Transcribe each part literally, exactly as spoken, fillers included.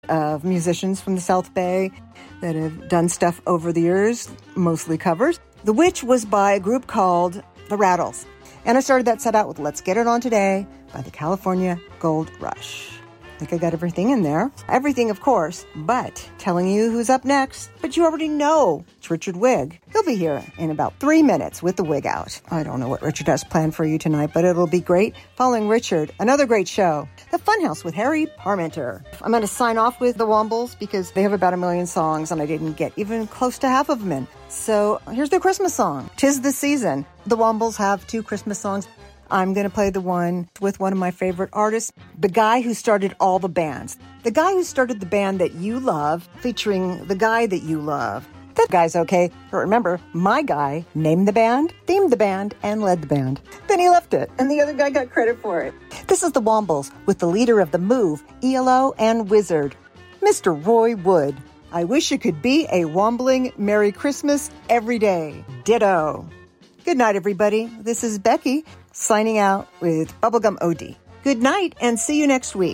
of musicians from the South Bay that have done stuff over the years, mostly covers. The Witch was by a group called The Rattles. And I started that set out with Let's Get It On Today by the California Gold Rush. I think I got everything in there. Everything, of course, but telling you who's up next. But you already know it's Richard Wigg. He'll be here in about three minutes with the wig out. I don't know what Richard has planned for you tonight, but it'll be great. Following Richard, another great show, The Funhouse with Harry Parmenter. I'm going to sign off with the Wombles because they have about a million songs and I didn't get even close to half of them in. So here's their Christmas song, 'Tis the Season. The Wombles have two Christmas songs. I'm going to play the one with one of my favorite artists, the guy who started all the bands. The guy who started the band that you love, featuring the guy that you love. That guy's okay, but remember, my guy named the band, themed the band, and led the band. Then he left it, and the other guy got credit for it. This is the Wombles with the leader of the Move, E L O, and Wizard, Mister Roy Wood. I wish it could be a wombling Merry Christmas every day. Ditto. Good night, everybody. This is Becky signing out with Bubblegum O D. Good night and see you next week.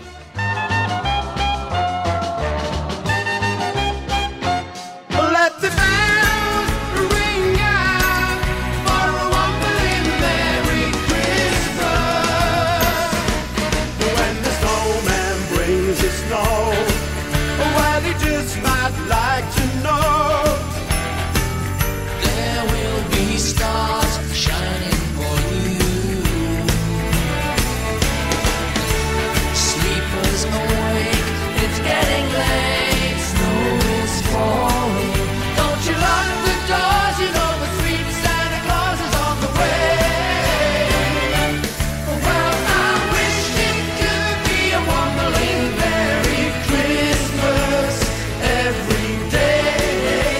Let the bells ring out for a wombling Merry Christmas. When the snowman brings the snow, well, he just might like to know there will be stars shining for you. Sleepers awake, it's getting late, snow is falling. Don't you lock the doors, you know the sweet Santa Claus is on the way. Well, I wish it could be a wombling Merry Christmas every day.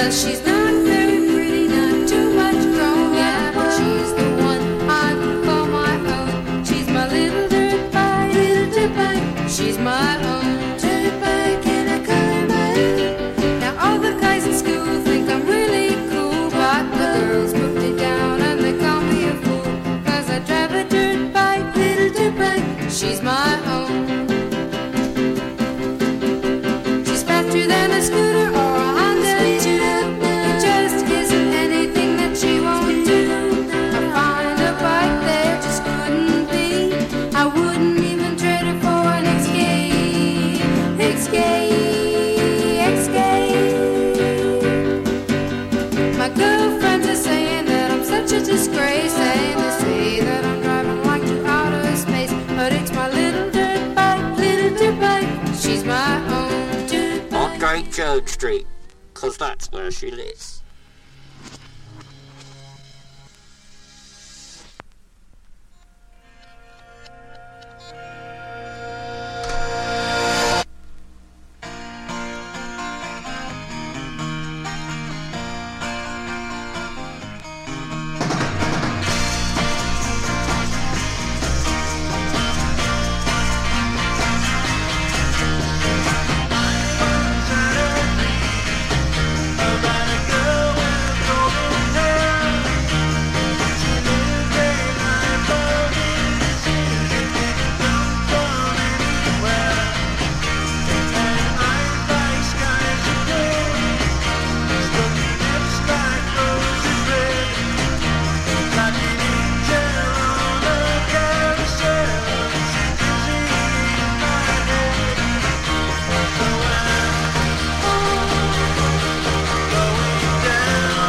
Well, she's not very pretty, not too much grown yet, but she's the one I call my own. She's my little dirt bike, little dirt bike. She's my own dirt bike and I call her my own. Now all the guys in school think I'm really cool, but the girls put me down and they call me a fool, 'cause I drive a dirt bike, little dirt bike. She's my own. She's faster than a scooter or a Honda too. It just isn't anything that she won't do. I find a bike there just couldn't be. I wouldn't even trade her for an Escape, Escape, Escape. My girlfriends are saying that I'm such a disgrace, and they say that I'm driving like to outer space. But it's my little dirt bike, little dirt bike. She's my own dirt bike. On Great Jones Street, 'cause that's where she lives. About a girl with golden hair. She lived a life of ease. She didn't come from anywhere. And eyes like skies of gray. Stroking lips like roses red. Like an angel on a carousel. She's dizzy in my head. So I'm going down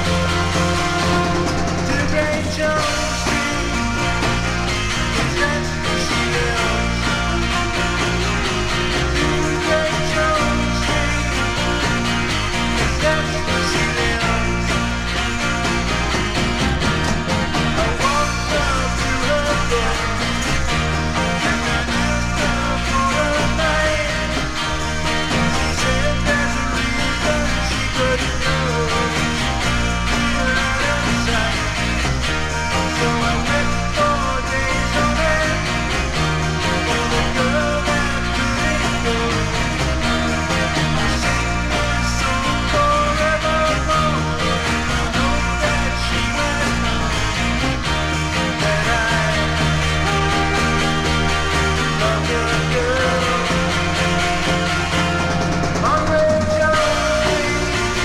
to Great Jones Street, 'cause that's where she lives. To Great Jones Street, 'cause that's where she lives. I walked up to her door and I asked her for a night. She said there's a reason she couldn't go. You're out of sight. So I went four days on end for the girl that couldn't go. I sing this song forevermore. I hope that she will know that I love her girl. On Great Jones Street.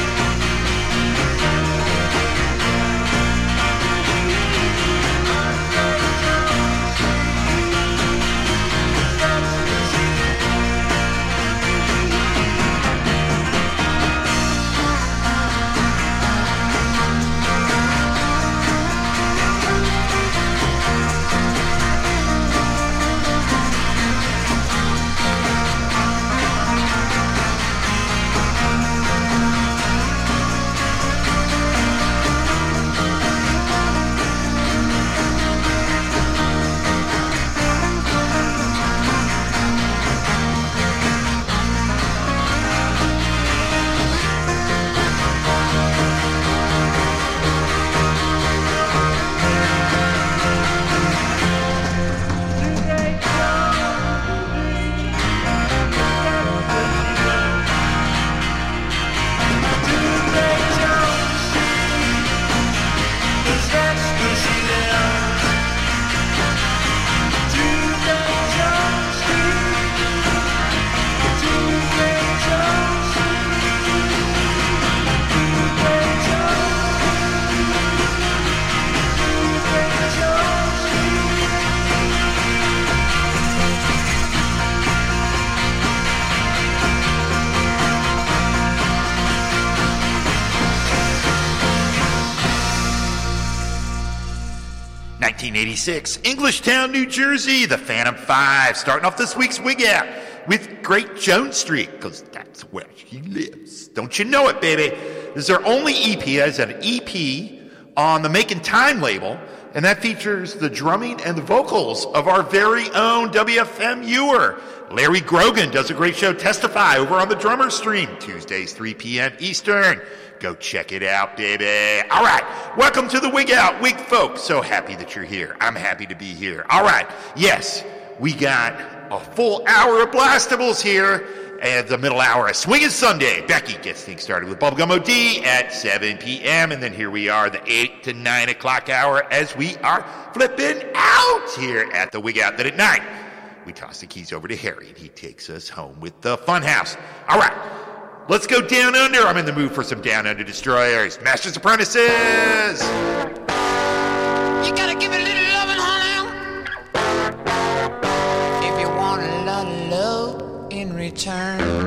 On Great Jones Street. That's where she nineteen eighty-six, Englishtown, New Jersey, the Phantom Five, starting off this week's Wig Out with Great Jones Street, because that's where she lives. Don't you know it, baby? This is their only E P. It's an E P on the Making Time label, And that features the drumming and the vocals of our very own W F M viewer. Larry Grogan does a great show, Testify, over on the Drummer Stream, Tuesdays, three p.m. Eastern. Go check it out, baby. All right, welcome to the Wig Out, Wig folks. So happy that you're here. I'm happy to be here. All right, yes, we got a full hour of Blastables here. And the middle hour of Swingin' Sunday. Becky gets things started with Bubblegum O D at seven p.m. And then here we are, the eight to nine o'clock hour, as we are flipping out here at the Wig Out. Then at nine, we toss the keys over to Harry, and he takes us home with the Funhouse. All right, let's go down under. I'm in the mood for some down under destroyers. Masters Apprentices! You gotta give it a little loving, honey. If you want a lot of love in return.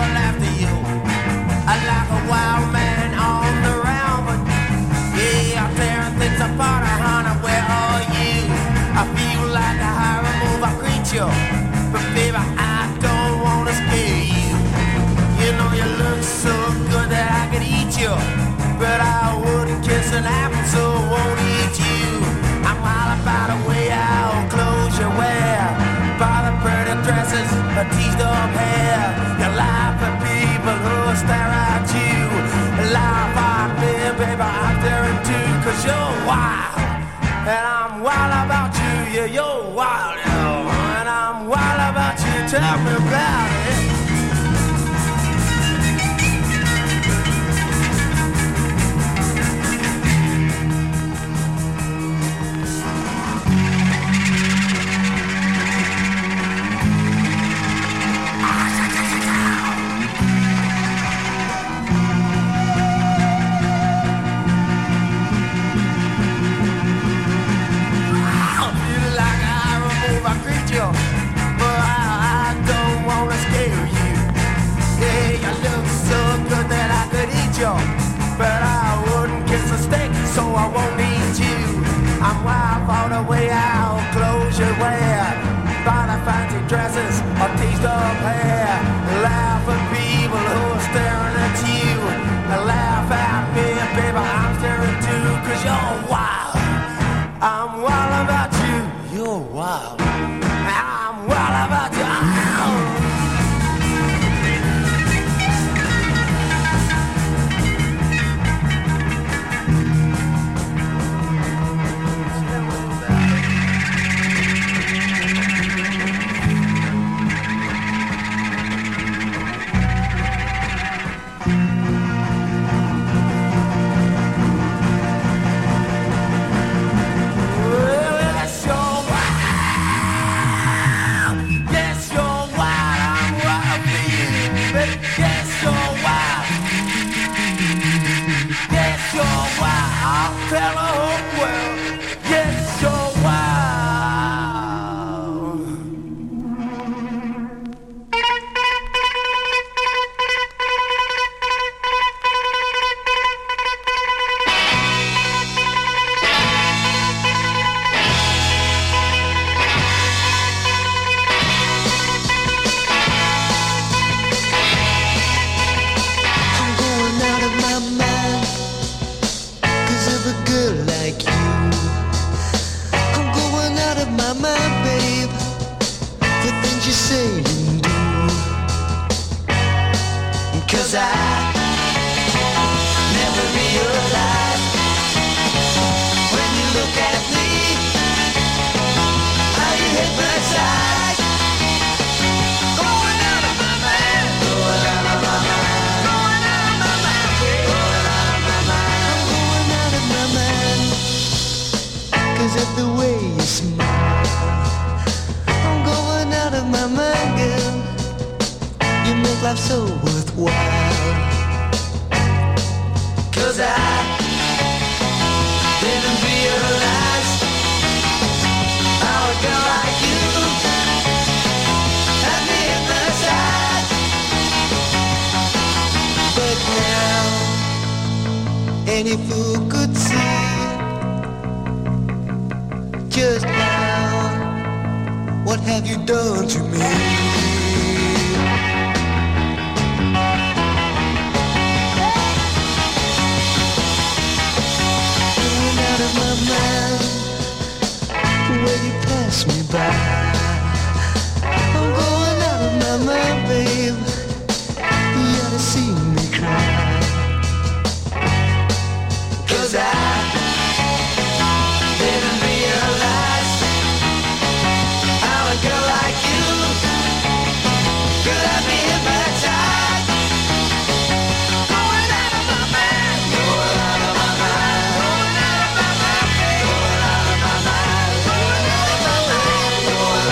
after you. I like a wild man on the round, but yeah, I'm tearing things apart, honey, where are you? I feel like a high remover creature, but baby, I don't wanna scare you. You know you look so good that I could eat you, but I wouldn't kiss an apple, so I won't eat you. I'm all about the way I'll close your wear, by the pretty dresses, the teased up hair. You lie for people who stare at you. Lie for me, baby, I'm staring too, cause you're wild, and I'm wild about you. Yeah, you're wild, yeah, and I'm wild about you. Tell me about it. But I, I don't wanna scare you. Yeah, you look so good that I could eat you, but I wouldn't kiss a steak, so I won't eat you. I'm wild for the way I'll close your wear, by the fancy dresses or teased up hair. Laugh at people who are staring at you. Laugh at me, baby, I'm staring too, cause you're wild. I'm wild about you. You're wild. I'm wild about you. Tell the whole world, yes, you're wild. I'm going out of my mind, 'cause of a girl like you. I'm going out of my mind, babe, for things you say and do. 'Cause I never realized when you look at me how you hypnotize. Going out of my mind, going out of my mind, going out of my mind, babe. Going out of my mind. I'm going out of my mind 'cause of the way you smile. I'm going out of my mind, girl. You make life so worthwhile. 'Cause I didn't realize how a girl like you had me hypnotized. But now any fool could see just now. What have you done to me? Going out of my mind when you pass me by. I'm going out of my mind, babe. You ought to see me cry. 'Cause I didn't realize how a girl like you could have me hypnotized. Going out of my mind, going out of my mind, going out of my mind, going out of my mind, going out of my mind, going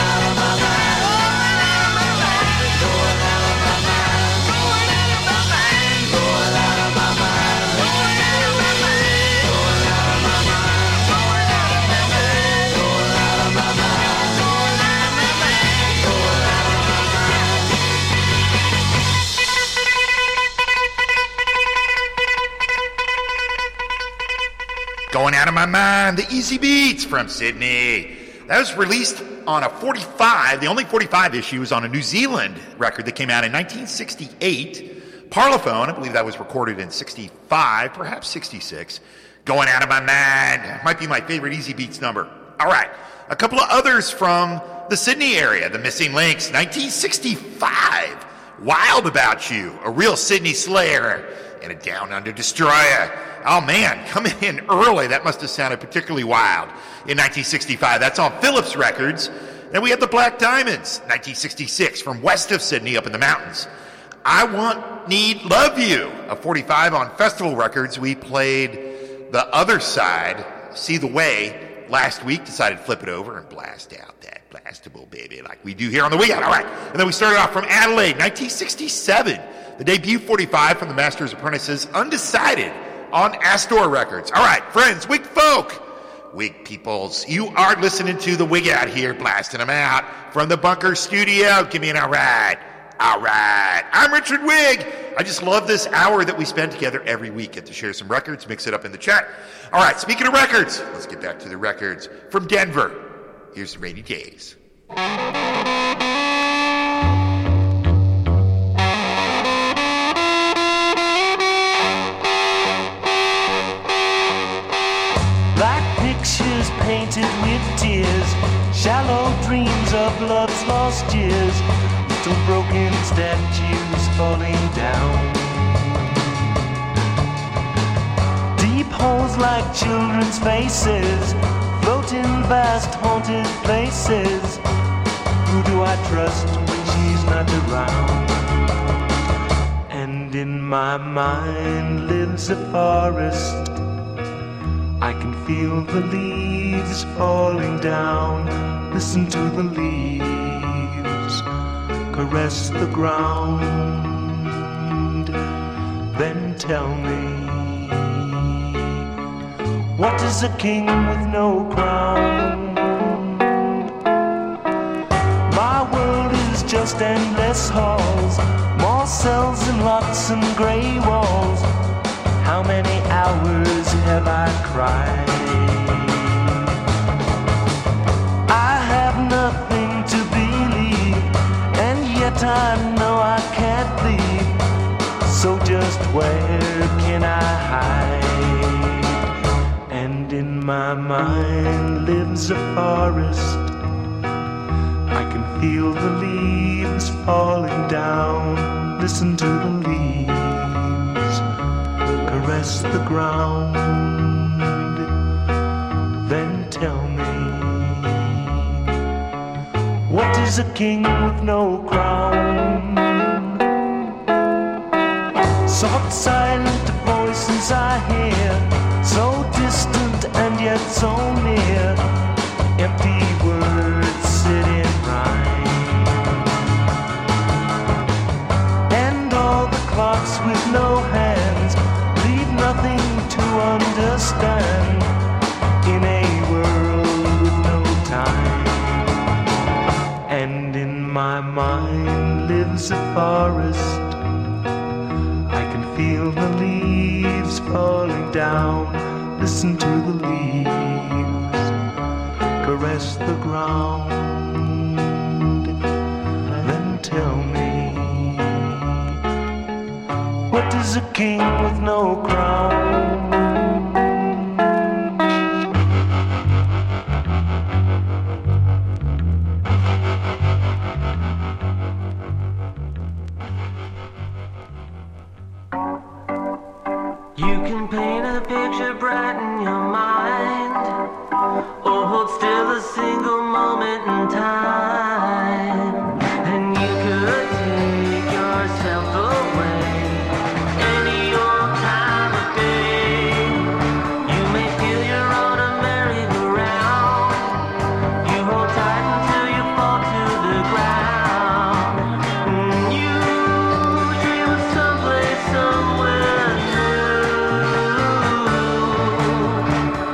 Going Out of My Mind, the Easy Beats from Sydney. That was released on a forty-five, the only forty-five issue was on a New Zealand record that came out in nineteen sixty-eight. Parlophone, I believe that was recorded in sixty-five, perhaps sixty-six. Going Out of My Mind, might be my favorite Easy Beats number. All right, a couple of others from the Sydney area, the Missing Links, nineteen sixty-five. Wild About You, a real Sydney Slayer, and a Down Under Destroyer. Oh man, coming in early, that must have sounded particularly wild in nineteen sixty-five. That's on Phillips Records. Then we have the Black Diamonds, nineteen sixty-six, from west of Sydney up in the mountains. I Want, Need, Love You, a forty-five on Festival Records. We played The Other Side, See the Way, last week. Decided to flip it over and blast out that blastable baby like we do here on the weekend. All right, and then we started off from Adelaide, nineteen sixty-seven. The debut forty-five from the Master's Apprentices, Undecided, on Astor Records. All right, friends, Wig folk, Wig peoples, you are listening to the Wig Out here, blasting them out from the Bunker Studio. Give me an all right. All right. I'm Richard Wig. I just love this hour that we spend together every week. Get to share some records, mix it up in the chat. All right, speaking of records, let's get back to the records. From Denver, here's the Rainy Days. Like pictures painted with tears, shallow dreams of love's lost years, little broken statues falling down. Deep holes like children's faces, floating vast haunted places. Who do I trust when she's not around? And in my mind lives a forest. I can feel the leaves falling down. Listen to the leaves caress the ground. Then tell me, what is a king with no crown? My world is just endless halls, more cells and locks and grey walls. How many hours have I cried? I have nothing to believe, and yet I know I can't leave. So just where can I hide? And in my mind lives a forest. I can feel the leaves falling down. Listen to the leaves caress the ground. Then tell me, what is a king with no crown? Soft silent voices I hear, so distant and yet so near. Empty words sit in rhyme, and all the clocks with no hands leave nothing to understand. In a world with no time, and in my mind lives a forest. I can feel the leaves falling down. Listen to the leaves caress the ground. Then tell me, what is a king with no crown? You can paint a picture bright in your mind, or hold still a single moment in time. And you could take yourself away any old time of day. You may feel you're on a merry-go-round. You hold tight until you fall to the ground. And you dream of someplace, somewhere new.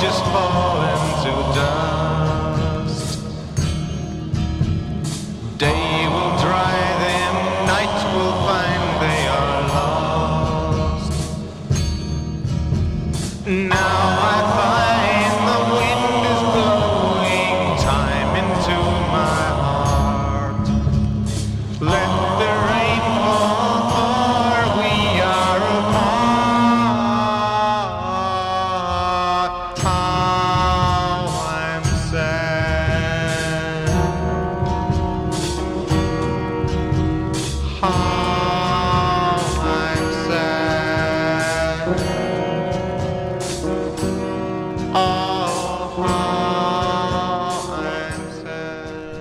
just fall into dust. Day will dry them, night will find they are lost. Now I find the wind is blowing time into my heart. Let the rain fall, for we are apart. How I'm sad. How I'm sad. Oh, how I'm sad.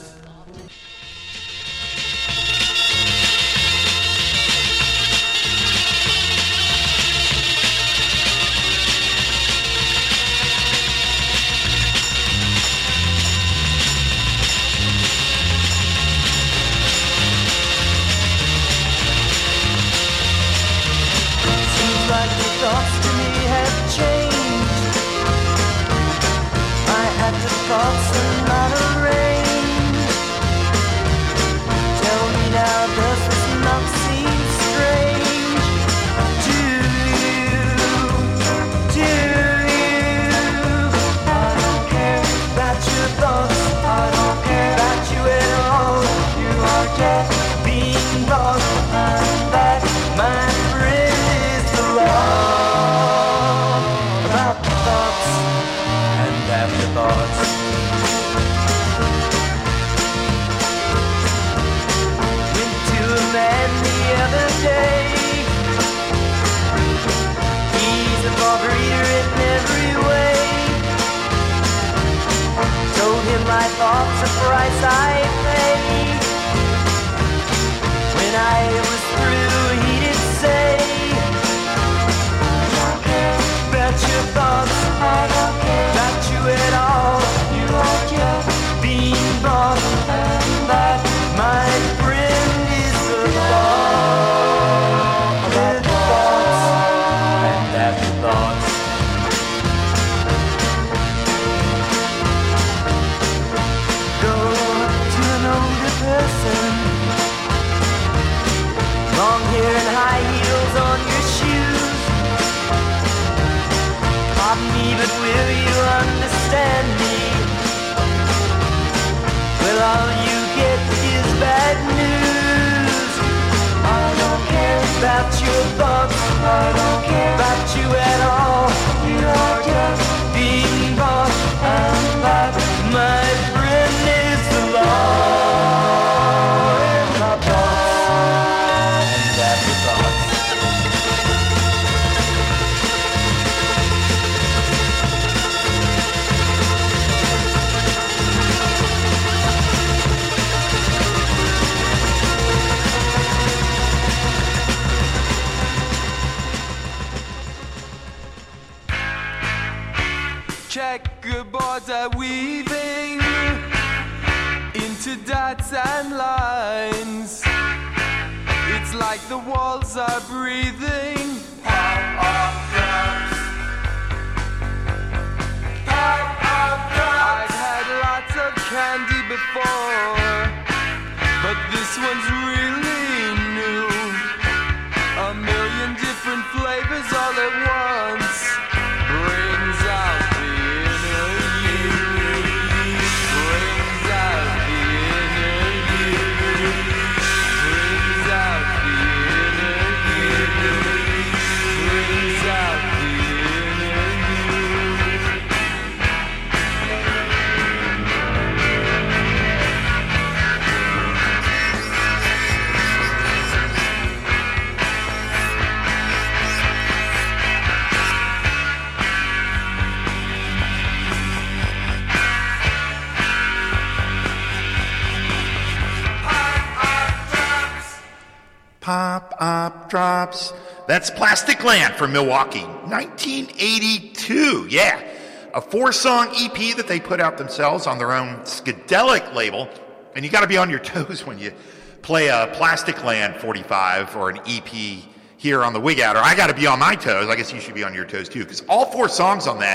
Seems like the thoughts to me have changed. My active thoughts are not arranged. Tell me now, does this not seem strange to you? To you? I don't care about your thoughts. I don't care about you at all. You are just being lost. I'm back, my friend is the law. About the thoughts and afterthoughts. Went to a man the other day. He's a barber eater in every way. Told him my thoughts, a price I pay. When I was through, he did say, I don't care about your thoughts. I don't care about you at all. You are just being bought, and that, my friend, is the law. About the thoughts and afterthoughts. Go to an older person. Long hair and high heels on your shoes. Pardon me, but will you understand me? Well, all you get is bad news. I don't care about your thoughts. I don't care about you at all. You are just being bought, and that, my friend, is the law. And my thoughts and afterthoughts. Checkerboards are weaving into dots and lines. It's like the walls are breathing. Pop up drums. Pop up drums. I've had lots of candy before, but this one's really new. A million different flavors all at once brings out the inner you. Brings out the inner you. Brings out the inner you. Brings out the inner you. Pop Up Drops. That's Plastic Land from Milwaukee, nineteen eighty-two. Yeah, a four-song E P that they put out themselves on their own Skadelic label. And you got to be on your toes when you play a Plastic Land forty-five or an E P here on the Wig Outer. I got to be on my toes. I guess you should be on your toes too, because all four songs on that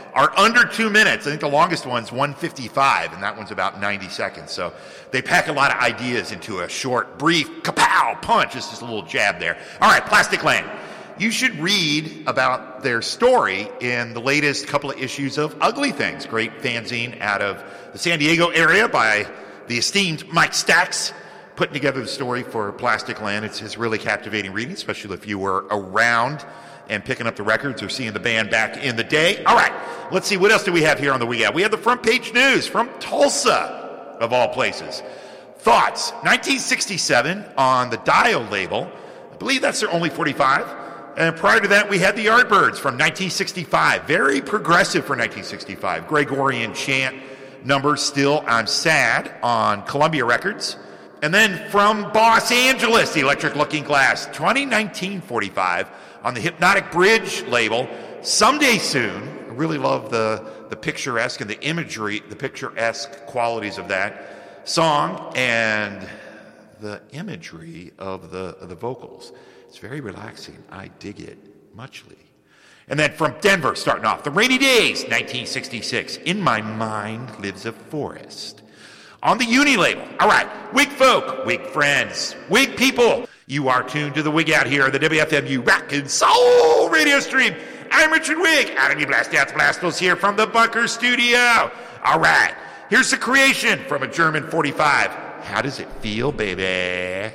are under two minutes. I think the longest one's one fifty-five, and that one's about ninety seconds. So they pack a lot of ideas into a short, brief, kapow, punch. It's just a little jab there. All right, Plastic Land. You should read about their story in the latest couple of issues of Ugly Things, great fanzine out of the San Diego area by the esteemed Mike Stacks, putting together the story for Plastic Land. It's, it's really captivating reading, especially if you were around and picking up the records or seeing the band back in the day. All right, let's see, what else do we have here on the We Got? We have the front page news from Tulsa, of all places. Thoughts, nineteen sixty-seven on the Dial label. I believe that's their only forty-five. And prior to that, we had the Yardbirds from nineteen sixty-five. Very progressive for nineteen sixty-five. Gregorian chant number, Still I'm Sad, on Columbia Records. And then from Los Angeles, the Electric Looking Glass, twenty nineteen forty-five on the Hypnotic Bridge label, Someday Soon. I really love the, the picturesque and the imagery, the picturesque qualities of that song and the imagery of the, of the vocals. It's very relaxing. I dig it muchly. And then from Denver, starting off, The Rainy Days, nineteen sixty-six. In My Mind Lives a Forest. On the Uni label, all right, Wig folk, Wig friends, Wig people, you are tuned to the Wig Out here on the W F M U Rock and Soul radio stream. I'm Richard Wig, out of the Blast Outs Blastos here from the Bunker Studio. All right, here's the creation from a German forty-five. How does it feel, baby?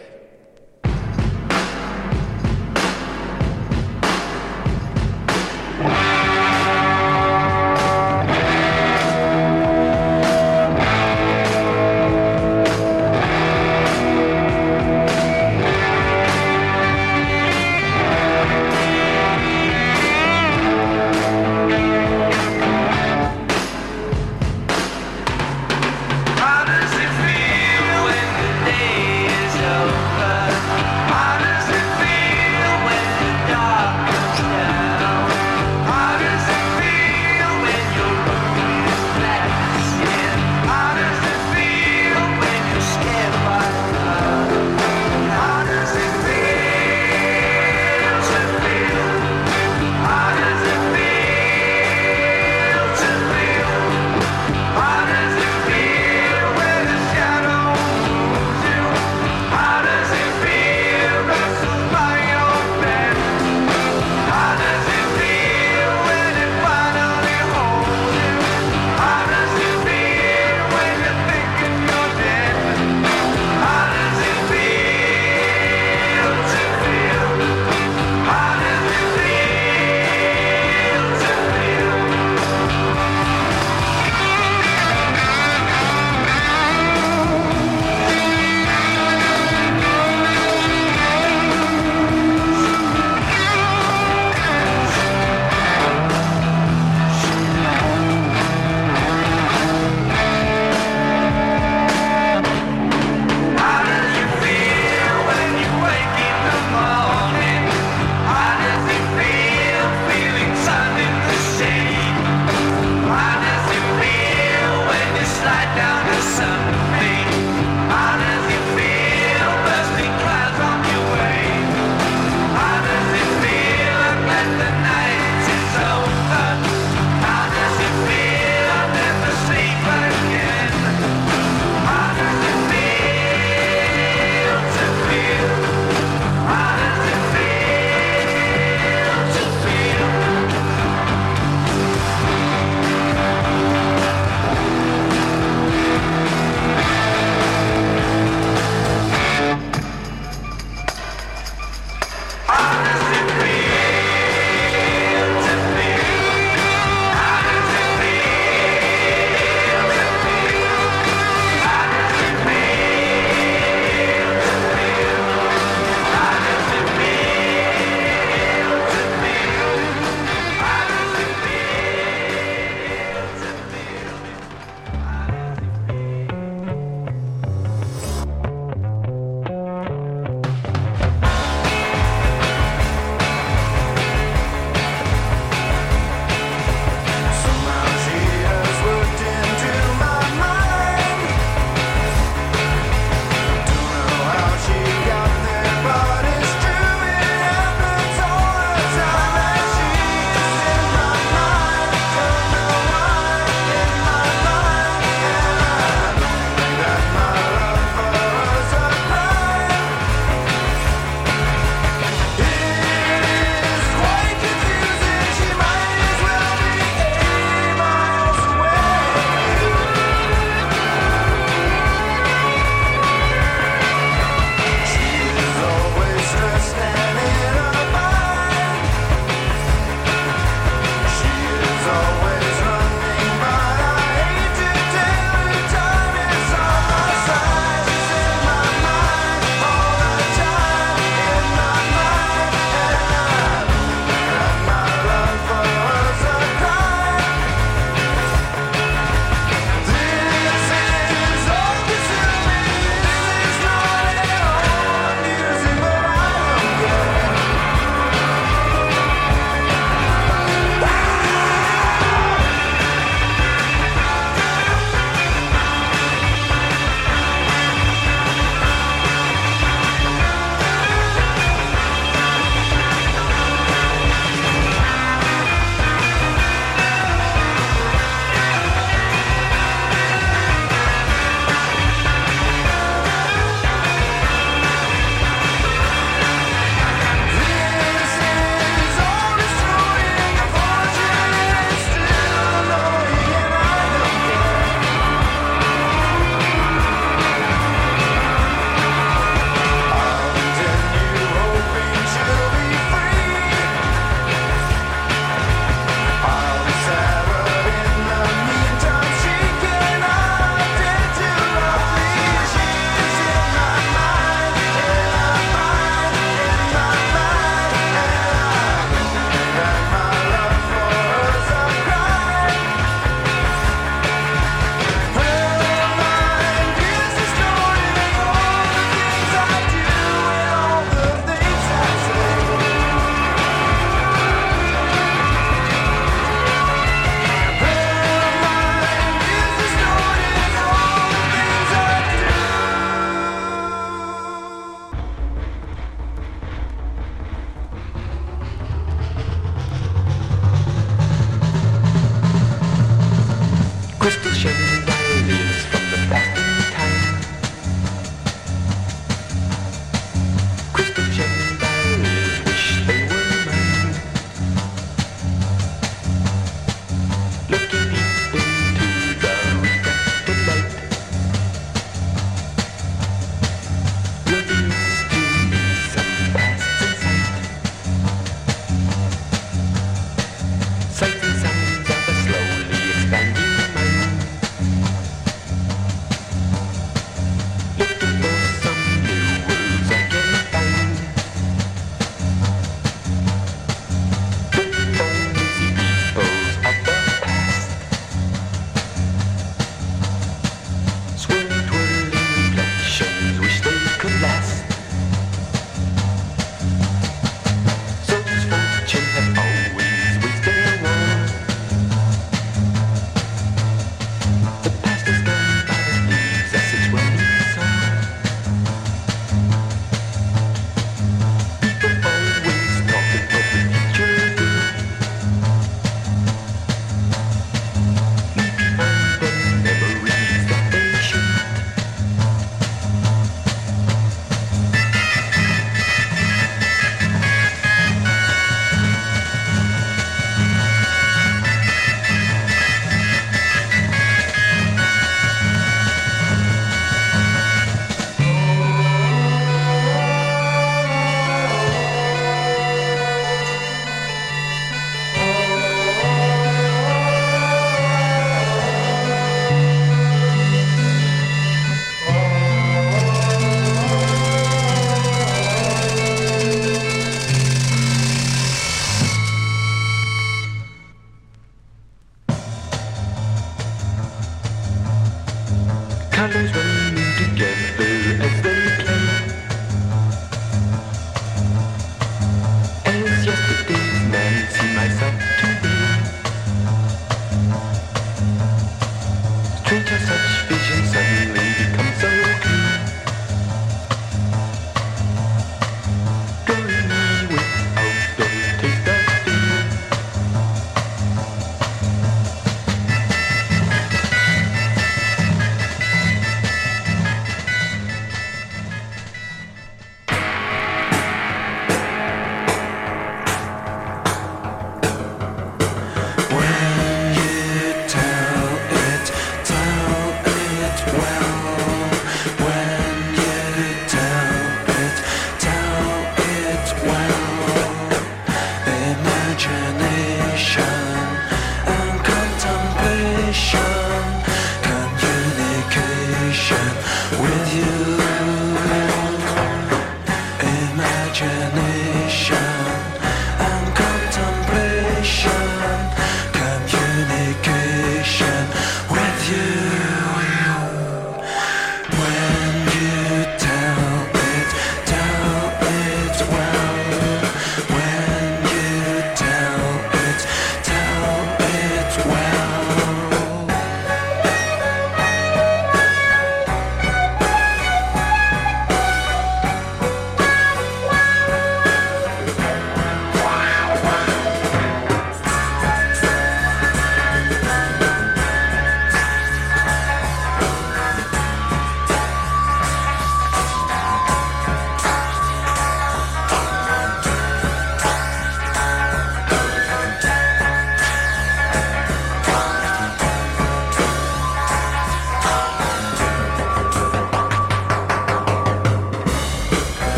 How does it feel when the day is over? looking deep into the reflected light. Reveals to me some past insight. Sights and sounds of a slowly expanding mind. Looking for some new worlds I can find. Looking for lazy peoples of the past.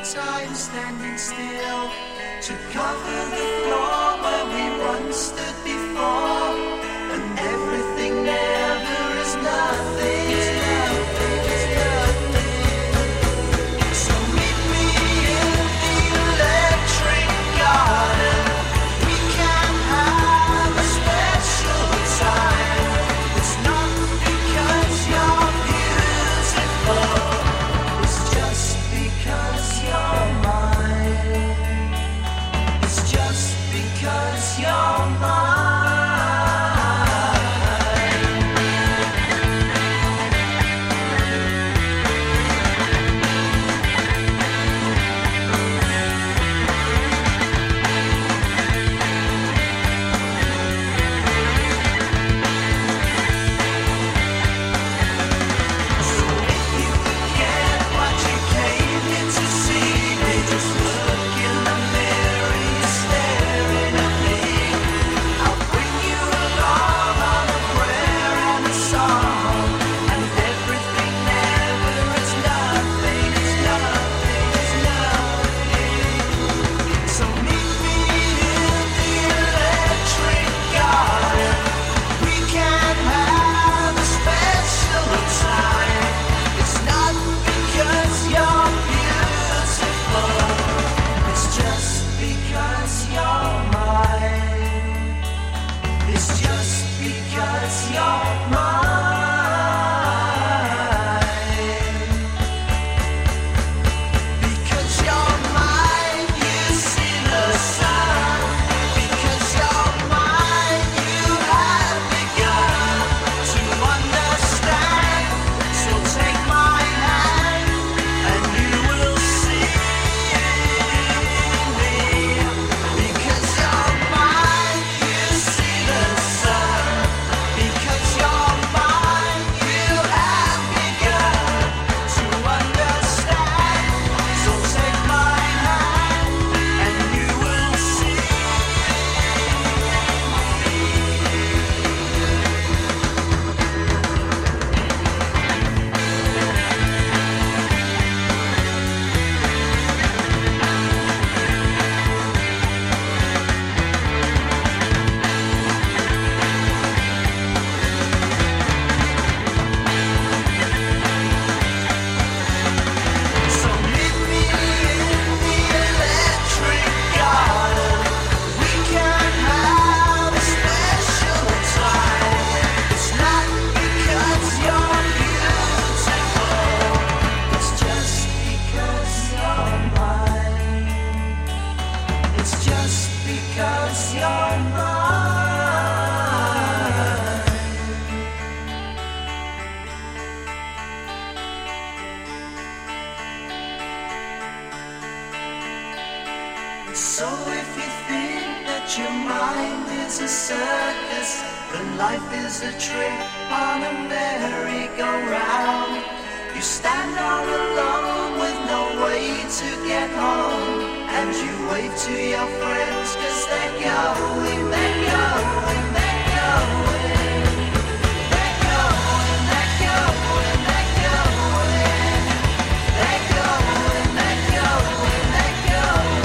time standing still to cover the floor where we once stood before, and everything never is nothing. It's nothing, it's nothing. So meet me in the electric garden. We can have a special time. It's not because you're beautiful, it's just because you're mine. It's just because you're mine. So if you forget what you came here to see, they just look in the mirror, you're staring at me. I'll bring you along on a prayer and a song, and everything never, it's nothing, it's nothing, it's nothing. So meet me in the electric garden. We can have a special time. It's not because you're beautiful, it's just because you're mine. It's just because you're mine. Because you're mine, you see the sun. Because you're mine, you have begun to understand. So take my hand, and you will see me. Because you're mine, you see the sun. Because you're mine, you have begun to understand. So take my hand, and you will see. So meet me in the electric garden. We can have a special time. It's not because you're beautiful, it's just because you're mine. It's just because you're mine. So if you think that your mind is a circus, then life is a trip on a merry-go-round. You stand all alone with no way to get home, and you wave to your friends cause they're going, they're going, they're going. They're going, they're going, they're going. They're going, they're going, they're going.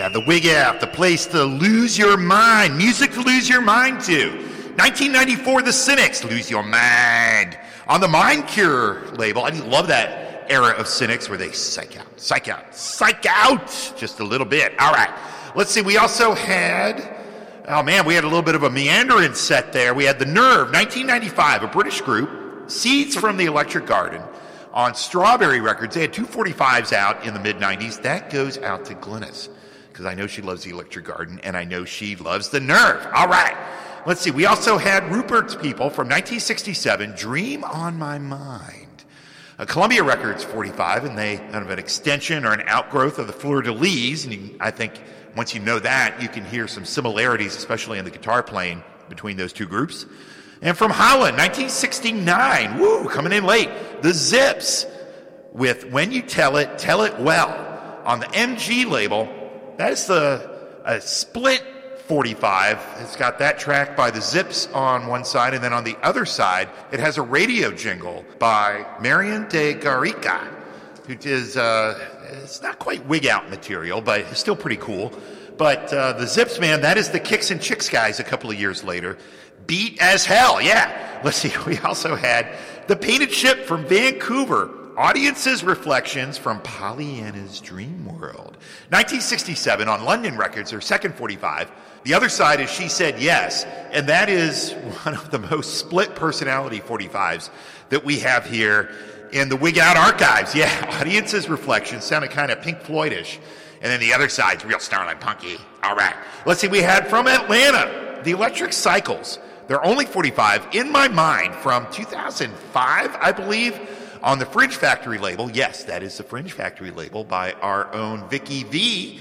Yeah, the Wig Out, the place to lose your mind. Music to lose your mind to. nineteen ninety-four, The Cynics, Lose Your Mind. On the Mind Cure label, I just love that era of Cynics where they psych out, psych out, psych out just a little bit. All right, let's see. We also had, oh man, we had a little bit of a meandering set there. We had The Nerve, nineteen ninety-five, a British group, Seeds from the Electric Garden. On Strawberry Records, they had two forty-fives out in the mid-nineties. That goes out to Glynis, because I know she loves the Electric Garden, and I know she loves The Nerve. All right. Let's see. We also had Rupert's People from nineteen sixty-seven, Dream on My Mind. A Columbia Records forty-five, and they kind of an extension or an outgrowth of the Fleur de Lis. And you, I think once you know that, you can hear some similarities, especially in the guitar playing between those two groups. And from Holland, nineteen sixty-nine, woo, coming in late, The Zips with When You Tell It, Tell It Well. On the M G label, that is the a split forty-five. It's got that track by The Zips on one side, and then on the other side, it has a radio jingle by Marian de Garrica, who is, uh, it's not quite Wig Out material, but it's still pretty cool. But uh, The Zips, man, that is the Kicks and Chicks guys a couple of years later. Beat as hell, yeah. Let's see, we also had The Painted Ship from Vancouver, Audience's Reflections from Pollyanna's Dream World. nineteen sixty-seven on London Records, their second forty-five. The other side is She Said Yes, and that is one of the most split personality forty-fives that we have here in the Wig Out archives. Yeah, Audience's Reflections sounded kind of Pink Floyd-ish. And then the other side's real Starlight Punky. All right. Let's see, we had from Atlanta, The Electric Cycles. They're only forty-five, In My Mind, from two thousand five, I believe, on the Fringe Factory label. Yes, that is the Fringe Factory label by our own Vicky V,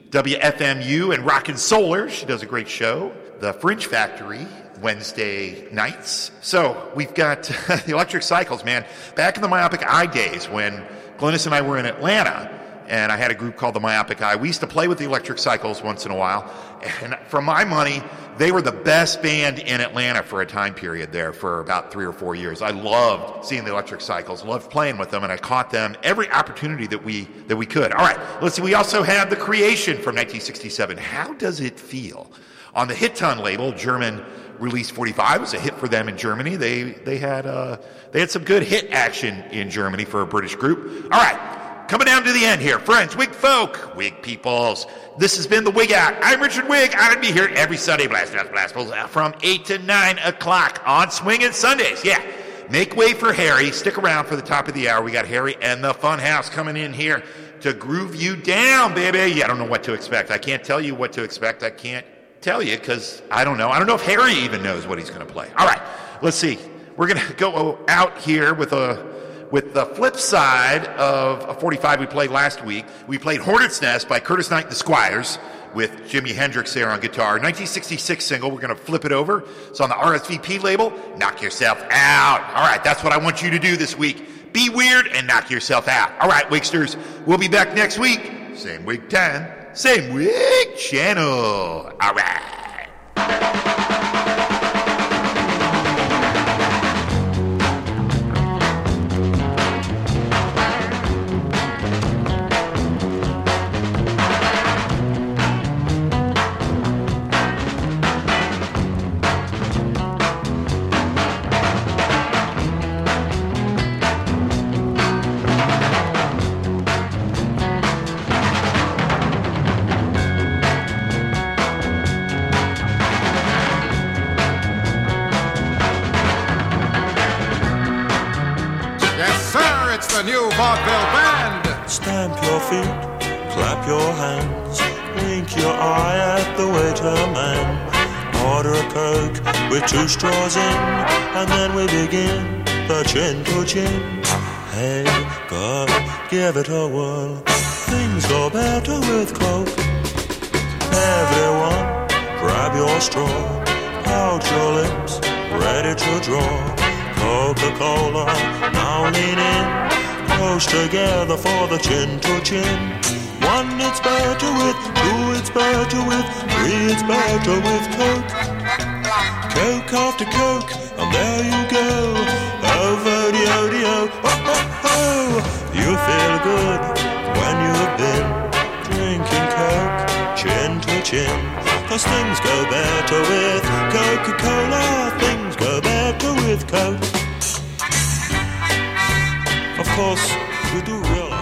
W F M U and Rockin' Solar. She does a great show. The Fringe Factory, Wednesday nights. So we've got The Electric Cycles, man. Back in the Myopic Eye days when Glynis and I were in Atlanta, and I had a group called the Myopic Eye. We used to play with the Electric Cycles once in a while. And for my money, they were the best band in Atlanta for a time period there for about three or four years. I loved seeing the Electric Cycles, loved playing with them, and I caught them every opportunity that we that we could. All right, let's see. We also had The Creation from nineteen sixty-seven. How Does It Feel? On the Hit-Ton label, German release forty-five was a hit for them in Germany. They they had uh, they had some good hit action in Germany for a British group. All right. Coming down to the end here, friends, Wig folk, Wig peoples. This has been the Wig Out. I'm Richard Wig. I'm going to be here every Sunday, Blast Blast Blast, from eight to nine o'clock on Swingin' Sundays. Yeah, make way for Harry. Stick around for the top of the hour. We got Harry and the Funhouse coming in here to groove you down, baby. Yeah, I don't know what to expect. I can't tell you what to expect. I can't tell you because I don't know. I don't know if Harry even knows what he's going to play. All right, let's see. We're going to go out here with a... With the flip side of a forty-five we played last week, we played Hornet's Nest by Curtis Knight and the Squires with Jimi Hendrix there on guitar. nineteen sixty-six single, we're going to flip it over. It's on the R S V P label, Knock Yourself Out. All right, that's what I want you to do this week. Be weird and knock yourself out. All right, Wigsters, we'll be back next week. Same wig time, same wig channel. All right. The new vaudeville band. Stamp your feet, clap your hands, wink your eye at the waiter man. Order a Coke with two straws in, and then we begin the chin to chin. Hey, girl, give it a whirl. Things go better with Coke. Everyone, grab your straw, out your lips, ready to draw. Coca-Cola, now lean in. Close together for the chin to chin. One it's better with, two it's better with, three it's better with Coke. Coke after Coke, and there you go. Over the O-D-O, oh, oh, oh. You feel good when you've been drinking Coke. kitchen. Cause things go better with Coca-Cola. Things go better with Coke. Of course, you do realize.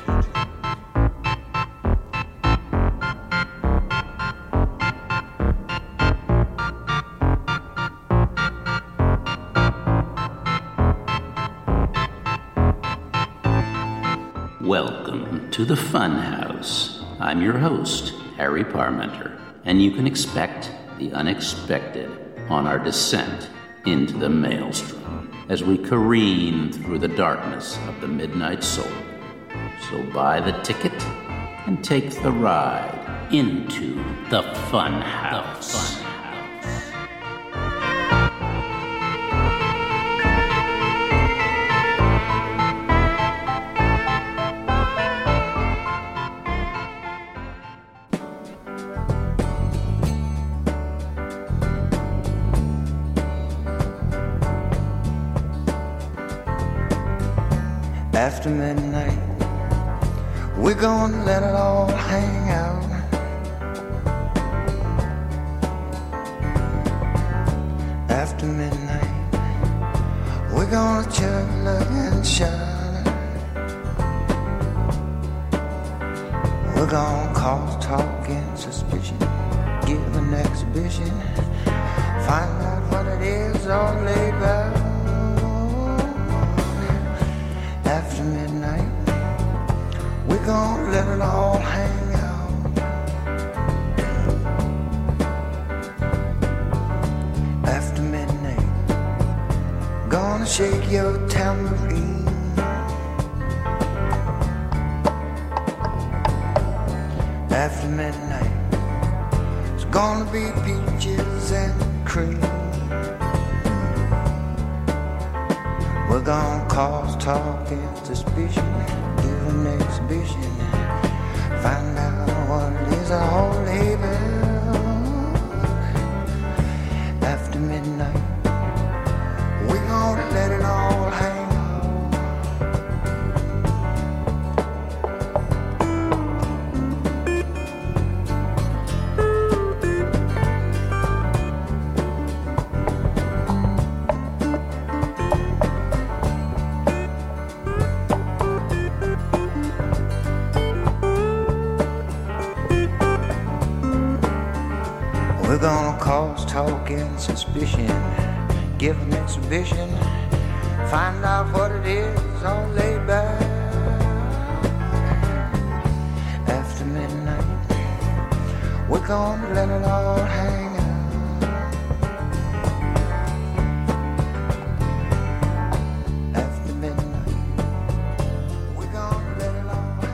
Welcome to the Fun House. I'm your host, Harry Parmenter, and you can expect the unexpected on our descent into the maelstrom as we careen through the darkness of the midnight soul. So buy the ticket and take the ride into the Fun House. The Fun House. After midnight, we're gonna let it all hang out. After midnight, we're gonna chug, lug, and shine. We're gonna cause talk and suspicion, give an exhibition, find out what it is all laid by. After midnight, we're gonna let it all hang out. After midnight, gonna shake your tambourine. After midnight, it's gonna be peaches and cream. We're gonna cause talk and suspicion, give an exhibition, find out what it is all about. After midnight, we're gonna let it all hang out. We're gonna cause talk and suspicion, give an exhibition, find out what it is all laid back. After midnight, we're gonna let it all hang out. After midnight, we're gonna let it all hang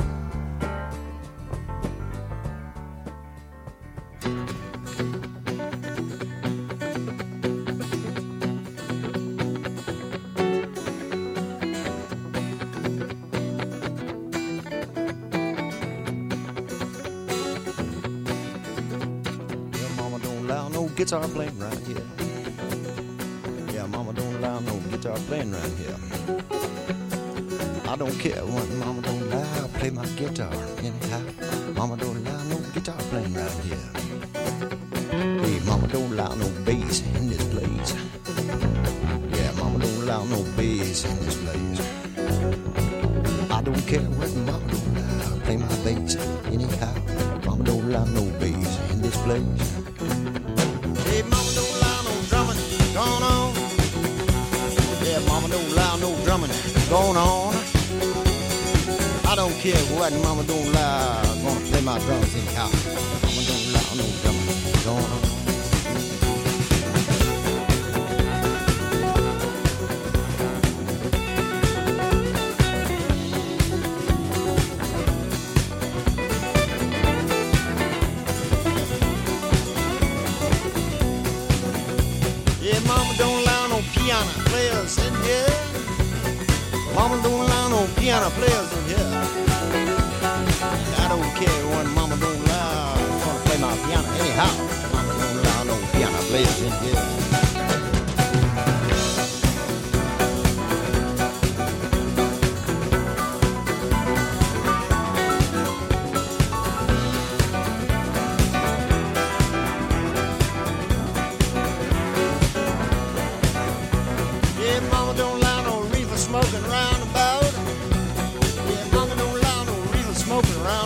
guitar playing right here. Yeah, mama don't allow no guitar playing right here. I don't care what mama don't allow, I'll play my guitar anyhow. Mama don't allow no guitar playing right here. Hey, mama don't allow no bass in this place. Yeah, mama don't allow no bass in this place. I don't care what mama don't allow, I'll play my bass anyhow. Mama don't allow no bass in this place. Hey, mama don't allow no drumming going on. Yeah, mama don't allow no drumming going on. I don't care what mama don't allow, I'm gonna play my drums anyhow. Mama don't allow no drumming going on. Piano players in here. Mama don't allow no piano players in here. I don't care when mama don't allow, I'm gonna play my piano anyhow. Mama don't allow no piano players in here.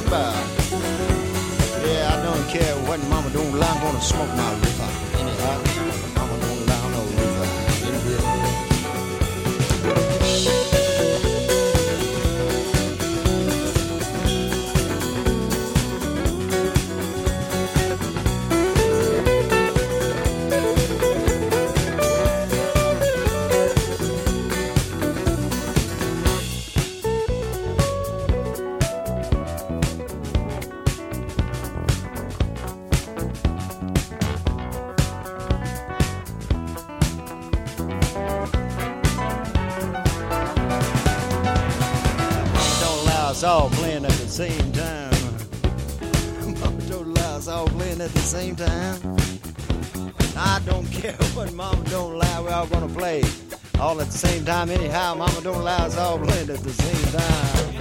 talking about. Yeah, I don't care what mama don't allow, I'm gonna smoke my reefer. Anyhow, mama don't allow no reefer. All playing at the same time. Mama don't allow us all playing at the same time. I don't care what mama don't allow, we're all gonna play all at the same time anyhow. Mama don't allow us all playing at the same time.